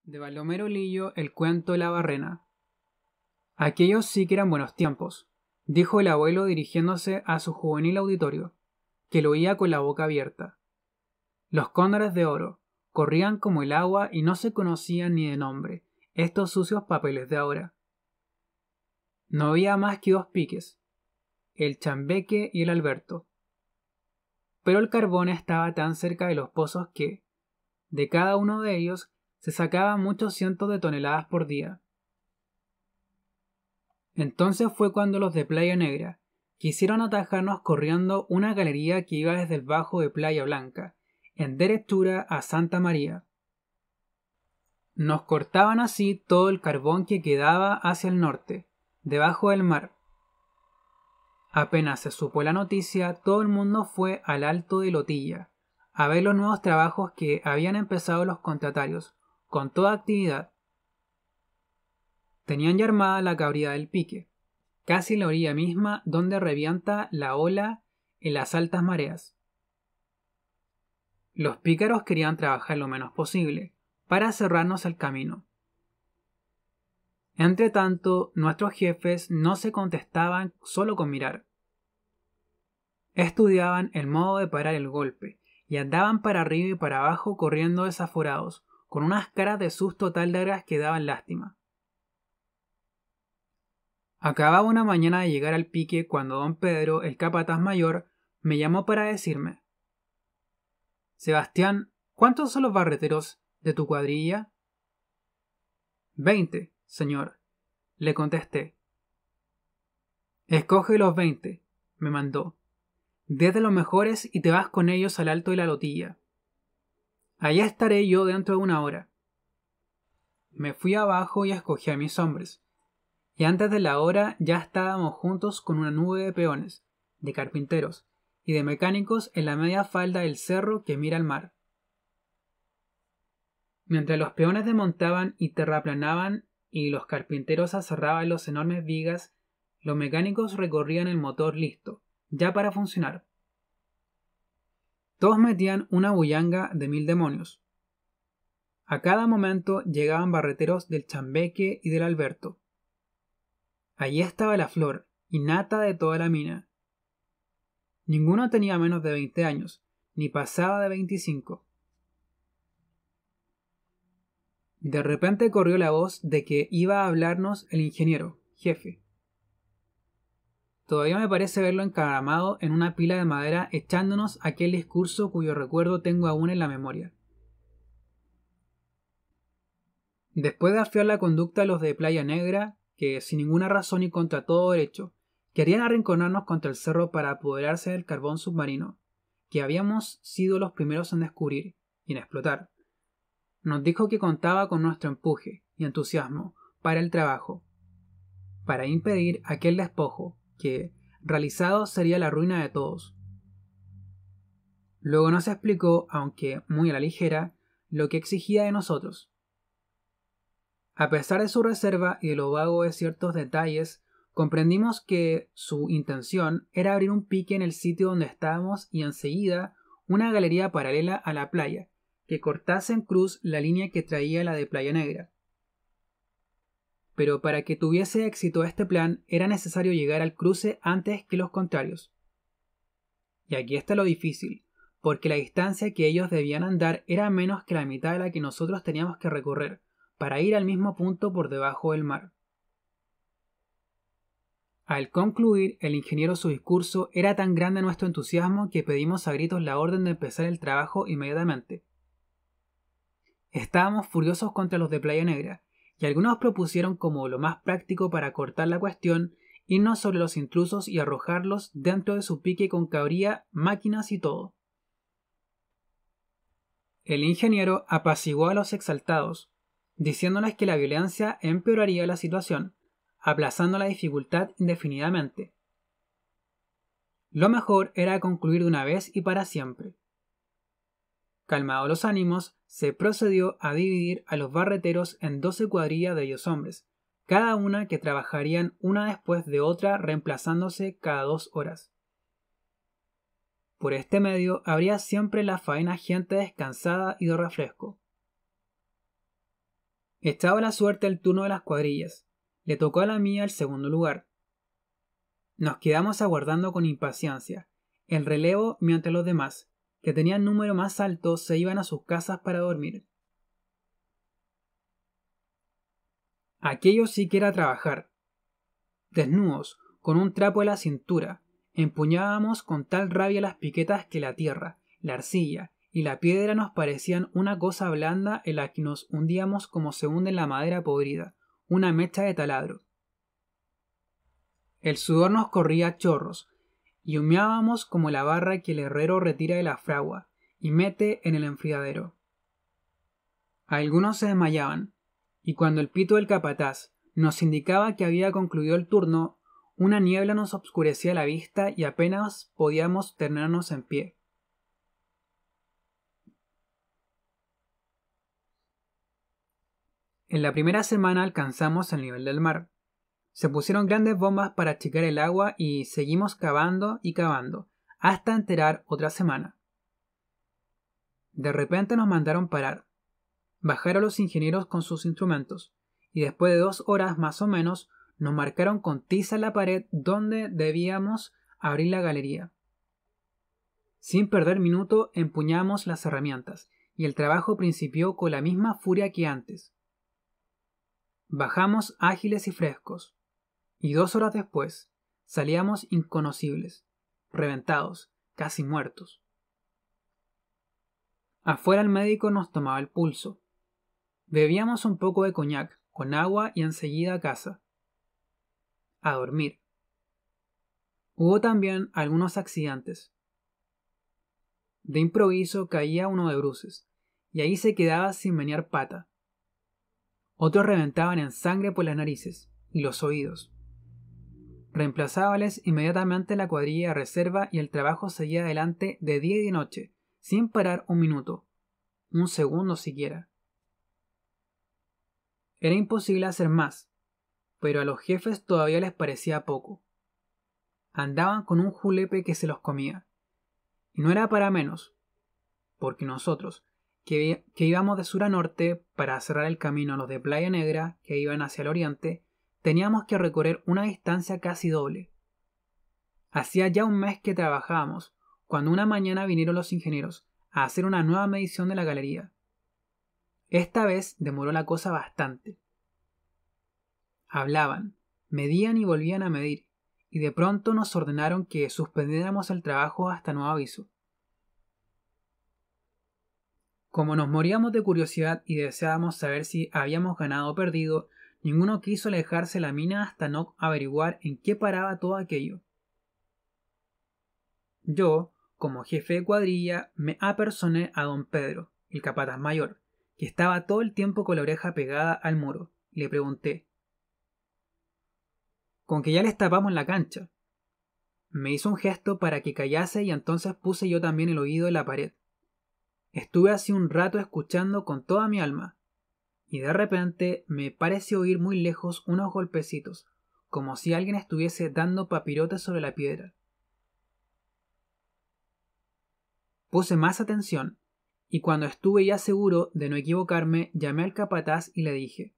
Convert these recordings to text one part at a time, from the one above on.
De Baldomero Lillo, el cuento de la barrena. Aquellos sí que eran buenos tiempos, dijo el abuelo dirigiéndose a su juvenil auditorio, que lo oía con la boca abierta. Los cóndores de oro corrían como el agua y no se conocían ni de nombre estos sucios papeles de ahora. No había más que dos piques, el Chambeque y el Alberto. Pero el carbón estaba tan cerca de los pozos que, de cada uno de ellos, se sacaban muchos cientos de toneladas por día. Entonces fue cuando los de Playa Negra quisieron atajarnos corriendo una galería que iba desde el bajo de Playa Blanca, en derechura a Santa María. Nos cortaban así todo el carbón que quedaba hacia el norte, debajo del mar. Apenas se supo la noticia, todo el mundo fue al Alto de Lotilla, a ver los nuevos trabajos que habían empezado los contratarios, con toda actividad. Tenían ya armada la cabrida del pique, casi en la orilla misma donde revienta la ola en las altas mareas. Los pícaros querían trabajar lo menos posible, para cerrarnos el camino. Entretanto, nuestros jefes no se contestaban solo con mirar. Estudiaban el modo de parar el golpe, y andaban para arriba y para abajo corriendo desaforados, con unas caras de susto tal largas que daban lástima. Acababa una mañana de llegar al pique cuando don Pedro, el capataz mayor, me llamó para decirme: Sebastián, ¿cuántos son los barreteros de tu cuadrilla? 20, señor, le contesté. Escoge los 20, me mandó. 10 de los mejores y te vas con ellos al Alto de la Lotilla. Allá estaré yo dentro de una hora. Me fui abajo y escogí a mis hombres, y antes de la hora ya estábamos juntos con una nube de peones, de carpinteros y de mecánicos en la media falda del cerro que mira al mar. Mientras los peones desmontaban y terraplanaban y los carpinteros aserraban los enormes vigas, los mecánicos recorrían el motor listo, ya para funcionar. Todos metían una bullanga de 1000 demonios. A cada momento llegaban barreteros del Chambeque y del Alberto. Allí estaba la flor y nata de toda la mina. Ninguno tenía menos de 20 años, ni pasaba de 25. De repente corrió la voz de que iba a hablarnos el ingeniero, jefe. Todavía me parece verlo encaramado en una pila de madera echándonos aquel discurso cuyo recuerdo tengo aún en la memoria. Después de afiar la conducta a los de Playa Negra, que sin ninguna razón y contra todo derecho, querían arrinconarnos contra el cerro para apoderarse del carbón submarino, que habíamos sido los primeros en descubrir y en explotar, nos dijo que contaba con nuestro empuje y entusiasmo para el trabajo, para impedir aquel despojo que, realizado, sería la ruina de todos. Luego nos explicó, aunque muy a la ligera, lo que exigía de nosotros. A pesar de su reserva y de lo vago de ciertos detalles, comprendimos que su intención era abrir un pique en el sitio donde estábamos y enseguida una galería paralela a la playa, que cortase en cruz la línea que traía la de Playa Negra. Pero para que tuviese éxito este plan era necesario llegar al cruce antes que los contrarios. Y aquí está lo difícil, porque la distancia que ellos debían andar era menos que la mitad de la que nosotros teníamos que recorrer, para ir al mismo punto por debajo del mar. Al concluir el ingeniero su discurso, era tan grande nuestro entusiasmo que pedimos a gritos la orden de empezar el trabajo inmediatamente. Estábamos furiosos contra los de Playa Negra, y algunos propusieron como lo más práctico para cortar la cuestión, irnos sobre los intrusos y arrojarlos dentro de su pique con cabría, máquinas y todo. El ingeniero apaciguó a los exaltados, diciéndoles que la violencia empeoraría la situación, aplazando la dificultad indefinidamente. Lo mejor era concluir de una vez y para siempre. Calmados los ánimos, se procedió a dividir a los barreteros en 12 cuadrillas de 10 hombres, cada una que trabajarían una después de otra reemplazándose cada 2 horas. Por este medio habría siempre la faena gente descansada y de refresco. Echaba la suerte el turno de las cuadrillas. Le tocó a la mía el segundo lugar. Nos quedamos aguardando con impaciencia el relevo mientras los demás, que tenían número más alto, se iban a sus casas para dormir. Aquello sí que era trabajar. Desnudos, con un trapo en la cintura, empuñábamos con tal rabia las piquetas que la tierra, la arcilla y la piedra nos parecían una cosa blanda en la que nos hundíamos como se hunde la madera podrida, una mecha de taladro. El sudor nos corría a chorros, y humeábamos como la barra que el herrero retira de la fragua y mete en el enfriadero. Algunos se desmayaban, y cuando el pito del capataz nos indicaba que había concluido el turno, una niebla nos obscurecía la vista y apenas podíamos tenernos en pie. En la primera semana alcanzamos el nivel del mar. Se pusieron grandes bombas para achicar el agua y seguimos cavando y cavando, hasta enterar otra semana. De repente nos mandaron parar. Bajaron los ingenieros con sus instrumentos, y después de 2 horas más o menos, nos marcaron con tiza en la pared donde debíamos abrir la galería. Sin perder minuto empuñamos las herramientas, y el trabajo principió con la misma furia que antes. Bajamos ágiles y frescos, y 2 horas después salíamos inconocibles, reventados, casi muertos. Afuera el médico nos tomaba el pulso. Bebíamos un poco de coñac con agua y enseguida a casa. A dormir. Hubo también algunos accidentes. De improviso caía uno de bruces, y ahí se quedaba sin menear pata. Otros reventaban en sangre por las narices y los oídos. Reemplazábales inmediatamente la cuadrilla de reserva y el trabajo seguía adelante de día y de noche, sin parar un minuto, un segundo siquiera. Era imposible hacer más, pero a los jefes todavía les parecía poco. Andaban con un julepe que se los comía. Y no era para menos, porque nosotros, que íbamos de sur a norte para cerrar el camino a los de Playa Negra, que iban hacia el oriente, teníamos que recorrer una distancia casi doble. Hacía ya un mes que trabajábamos, cuando una mañana vinieron los ingenieros a hacer una nueva medición de la galería. Esta vez demoró la cosa bastante. Hablaban, medían y volvían a medir, y de pronto nos ordenaron que suspendiéramos el trabajo hasta nuevo aviso. Como nos moríamos de curiosidad y deseábamos saber si habíamos ganado o perdido, ninguno quiso alejarse de la mina hasta no averiguar en qué paraba todo aquello. Yo, como jefe de cuadrilla, me apersoné a don Pedro, el capataz mayor, que estaba todo el tiempo con la oreja pegada al muro, y le pregunté: «¿Con que ya les tapamos la cancha?» Me hizo un gesto para que callase y entonces puse yo también el oído en la pared. Estuve así un rato escuchando con toda mi alma, y de repente me pareció oír muy lejos unos golpecitos, como si alguien estuviese dando papirotes sobre la piedra. Puse más atención, y cuando estuve ya seguro de no equivocarme, llamé al capataz y le dije: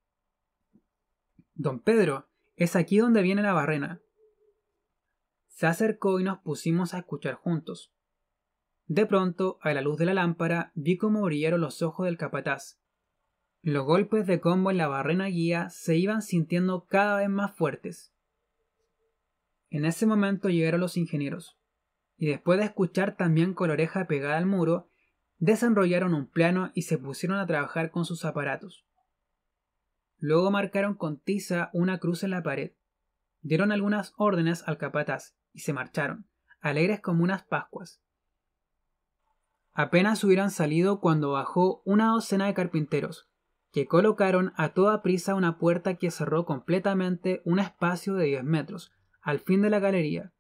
«Don Pedro, es aquí donde viene la barrena». Se acercó y nos pusimos a escuchar juntos. De pronto, a la luz de la lámpara, vi cómo brillaron los ojos del capataz. Los golpes de combo en la barrena guía se iban sintiendo cada vez más fuertes. En ese momento llegaron los ingenieros, y después de escuchar también con la oreja pegada al muro, desenrollaron un plano y se pusieron a trabajar con sus aparatos. Luego marcaron con tiza una cruz en la pared, dieron algunas órdenes al capataz y se marcharon, alegres como unas pascuas. Apenas hubieran salido cuando bajó una docena de carpinteros, que colocaron a toda prisa una puerta que cerró completamente un espacio de 10 metros, al fin de la galería.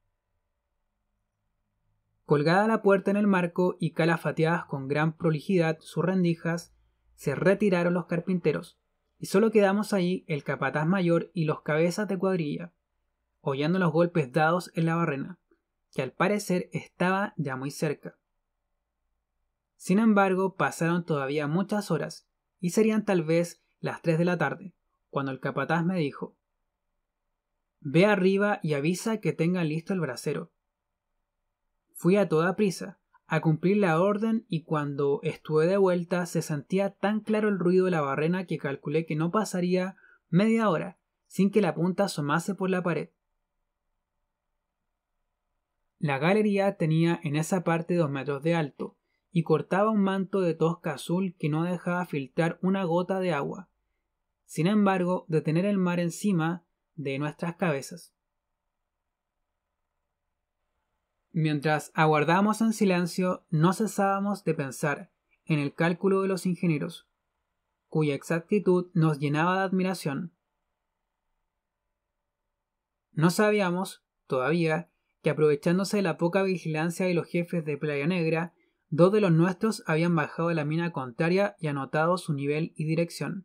Colgada la puerta en el marco y calafateadas con gran prolijidad sus rendijas, se retiraron los carpinteros, y solo quedamos allí el capataz mayor y los cabezas de cuadrilla, oyendo los golpes dados en la barrena, que al parecer estaba ya muy cerca. Sin embargo, pasaron todavía muchas horas, y serían tal vez las 3 de la tarde, cuando el capataz me dijo: «Ve arriba y avisa que tengan listo el brasero». Fui a toda prisa, a cumplir la orden, y cuando estuve de vuelta se sentía tan claro el ruido de la barrena que calculé que no pasaría media hora sin que la punta asomase por la pared. La galería tenía en esa parte 2 metros de alto y cortaba un manto de tosca azul que no dejaba filtrar una gota de agua, sin embargo de tener el mar encima de nuestras cabezas. Mientras aguardábamos en silencio, no cesábamos de pensar en el cálculo de los ingenieros, cuya exactitud nos llenaba de admiración. No sabíamos, todavía, que aprovechándose de la poca vigilancia de los jefes de Playa Negra, 2 de los nuestros habían bajado a la mina contraria y anotado su nivel y dirección.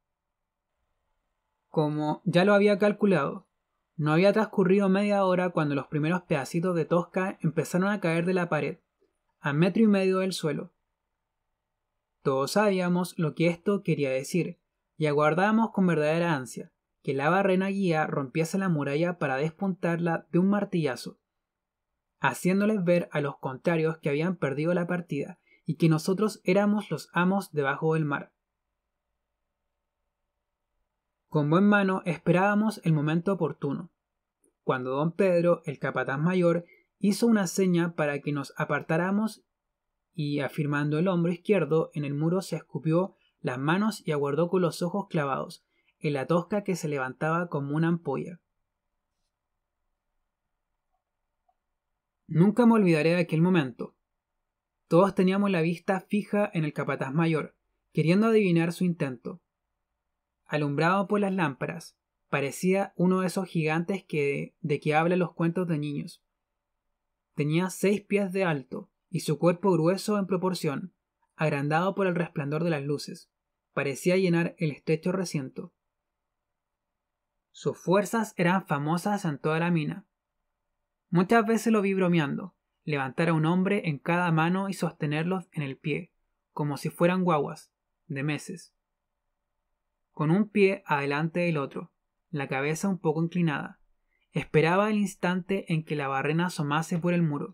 Como ya lo había calculado, no había transcurrido media hora cuando los primeros pedacitos de tosca empezaron a caer de la pared, a 1,5 metros del suelo. Todos sabíamos lo que esto quería decir, y aguardábamos con verdadera ansia que la barrena guía rompiese la muralla para despuntarla de un martillazo, haciéndoles ver a los contrarios que habían perdido la partida y que nosotros éramos los amos debajo del mar. Con buen mano esperábamos el momento oportuno, cuando don Pedro, el capataz mayor, hizo una seña para que nos apartáramos y, afirmando el hombro izquierdo en el muro, se escupió las manos y aguardó con los ojos clavados en la tosca que se levantaba como una ampolla. Nunca me olvidaré de aquel momento. Todos teníamos la vista fija en el capataz mayor, queriendo adivinar su intento. Alumbrado por las lámparas, parecía uno de esos gigantes de que hablan los cuentos de niños. Tenía 6 pies de alto y su cuerpo grueso en proporción, agrandado por el resplandor de las luces, parecía llenar el estrecho recinto. Sus fuerzas eran famosas en toda la mina. Muchas veces lo vi bromeando, levantar a un hombre en cada mano y sostenerlos en el pie, como si fueran guaguas, de meses, con un pie adelante del otro, la cabeza un poco inclinada. Esperaba el instante en que la barrena asomase por el muro.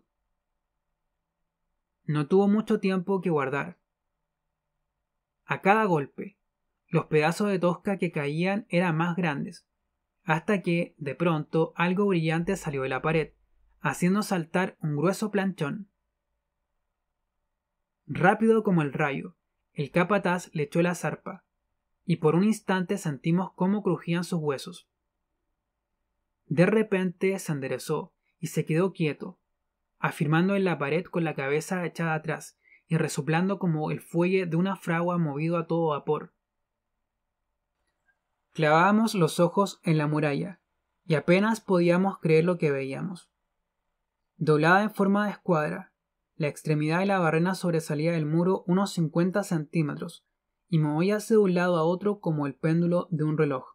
No tuvo mucho tiempo que guardar. A cada golpe, los pedazos de tosca que caían eran más grandes, hasta que, de pronto, algo brillante salió de la pared, haciendo saltar un grueso planchón. Rápido como el rayo, el capataz le echó la zarpa, y por un instante sentimos cómo crujían sus huesos. De repente se enderezó y se quedó quieto, afirmando en la pared con la cabeza echada atrás y resoplando como el fuelle de una fragua movido a todo vapor. Clavábamos los ojos en la muralla y apenas podíamos creer lo que veíamos. Doblada en forma de escuadra, la extremidad de la barrena sobresalía del muro unos 50 centímetros y movíase de un lado a otro como el péndulo de un reloj.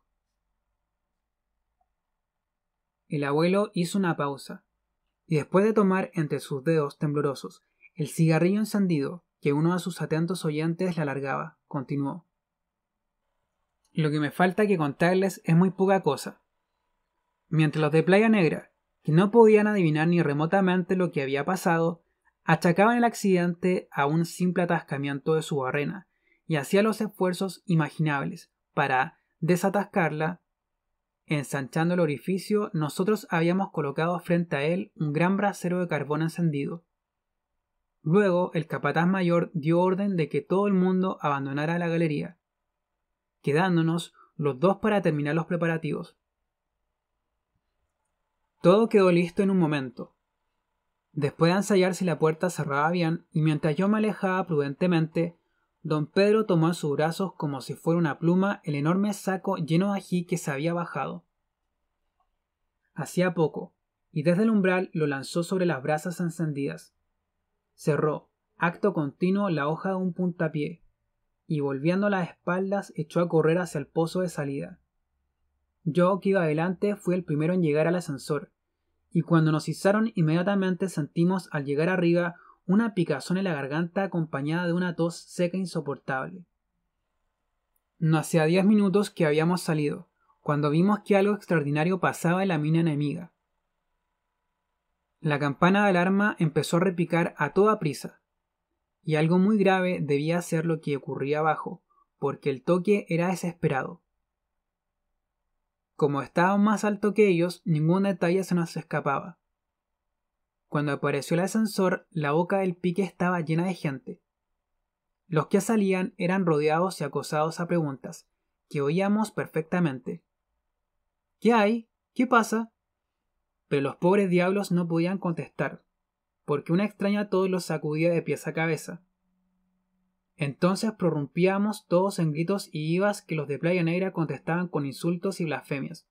El abuelo hizo una pausa y, después de tomar entre sus dedos temblorosos el cigarrillo encendido que uno de sus atentos oyentes le alargaba, continuó: «Lo que me falta que contarles es muy poca cosa. Mientras los de Playa Negra, que no podían adivinar ni remotamente lo que había pasado, achacaban el accidente a un simple atascamiento de su barrena y hacían los esfuerzos imaginables para desatascarla, ensanchando el orificio, nosotros habíamos colocado frente a él un gran brasero de carbón encendido. Luego el capataz mayor dio orden de que todo el mundo abandonara la galería, quedándonos los 2 para terminar los preparativos. Todo quedó listo en un momento. Después de ensayar si la puerta cerraba bien, y mientras yo me alejaba prudentemente, don Pedro tomó en sus brazos como si fuera una pluma el enorme saco lleno de ají que se había bajado. Hacía poco, y desde el umbral lo lanzó sobre las brasas encendidas. Cerró, acto continuo, la hoja de un puntapié, y volviendo las espaldas echó a correr hacia el pozo de salida. Yo, que iba adelante, fui el primero en llegar al ascensor, y cuando nos izaron inmediatamente sentimos al llegar arriba una picazón en la garganta acompañada de una tos seca insoportable. No hacía 10 minutos que habíamos salido, cuando vimos que algo extraordinario pasaba en la mina enemiga. La campana de alarma empezó a repicar a toda prisa, y algo muy grave debía ser lo que ocurría abajo, porque el toque era desesperado. Como estábamos más alto que ellos, ningún detalle se nos escapaba. Cuando apareció el ascensor, la boca del pique estaba llena de gente. Los que salían eran rodeados y acosados a preguntas, que oíamos perfectamente. ¿Qué hay? ¿Qué pasa? Pero los pobres diablos no podían contestar, porque una extraña tos los sacudía de pies a cabeza. Entonces prorrumpíamos todos en gritos y vivas que los de Playa Negra contestaban con insultos y blasfemias.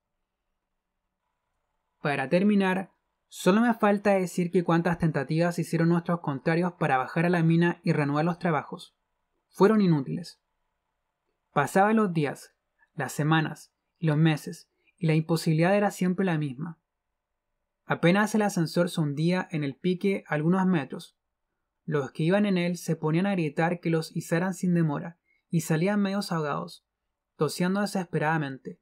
Para terminar, solo me falta decir que cuantas tentativas hicieron nuestros contrarios para bajar a la mina y reanudar los trabajos fueron inútiles. Pasaban los días, las semanas y los meses, y la imposibilidad era siempre la misma. Apenas el ascensor se hundía en el pique algunos metros, los que iban en él se ponían a gritar que los izaran sin demora, y salían medios ahogados, tosiendo desesperadamente.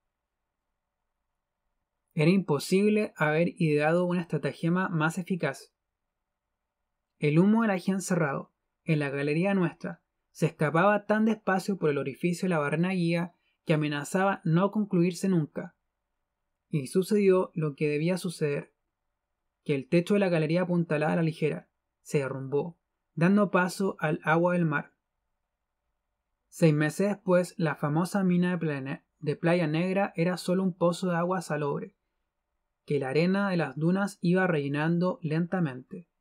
Era imposible haber ideado una estratagema más eficaz. El humo del ají encerrado, en la galería nuestra, se escapaba tan despacio por el orificio de la barrena guía que amenazaba no concluirse nunca. Y sucedió lo que debía suceder, que el techo de la galería apuntalada a la ligera se derrumbó, dando paso al agua del mar. 6 meses después, la famosa mina de Playa Negra era solo un pozo de agua salobre, que la arena de las dunas iba rellenando lentamente.